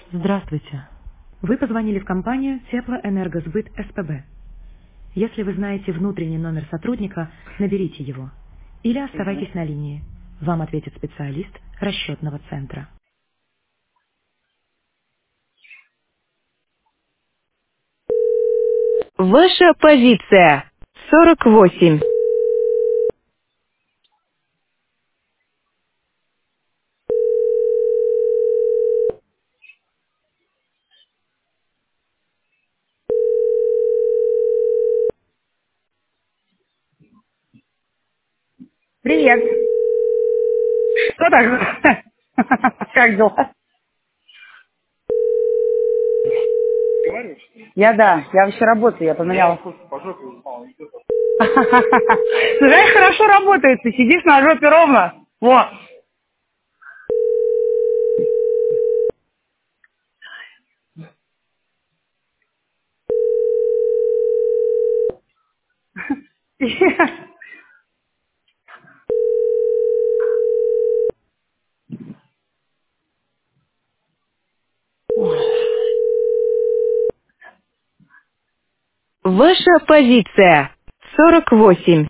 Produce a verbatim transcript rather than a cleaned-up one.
Здравствуйте. Вы позвонили в компанию Теплоэнергосбыт СПБ. Если вы знаете внутренний номер сотрудника, наберите его. Или Мгм. оставайтесь на линии. Вам ответит специалист расчетного центра. Ваша позиция. сорок восемь. Привет. Что так? Как дела? Я да, я вообще работаю, я поменяла. Ну, знаешь, хорошо работает, ты сидишь на жопе ровно. Вот. Ваша позиция. сорок восемь.